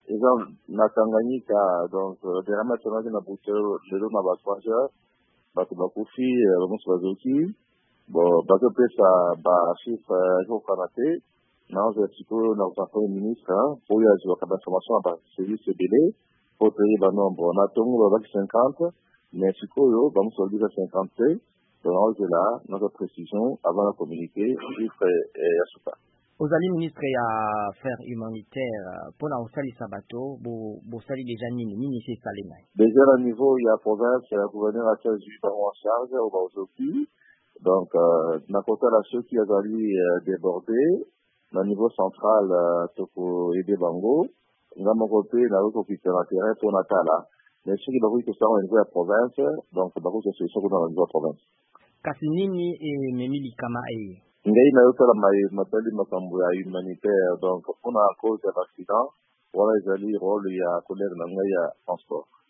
exemple na Tanganyika donc derama tona na butero lelo na batwanja bato bakufi bamusi bazoki bon bato pesa ba chiffre ko kanate na ozo tiko na kwa ministre pour ya zo ka information ba service belé pour payer ba nombre na tongo ba 50 mais sikoyo bamusi ba 50 donc là notre précision avant de communiquer chiffre ya suka. Ozali ministre ya affaires humanitaires pour la osali sabato bo sali déjà nini c'est salé. Déjà au niveau il y a province il y a gouverneur à charge en charge au Baozoki donc na côté là ceux qui azali débordé au niveau central toko aider bango ngamo côté na ko kitana terrain pour natala mais ceux qui bakoki ko au niveau de la province donc bakoki solution dans la province. Kasi nini memili kama ngai na yotala matali makambo ya humanitaire donc on a cause d'accident wala ezali rôle ya collègue na ngai ya transport.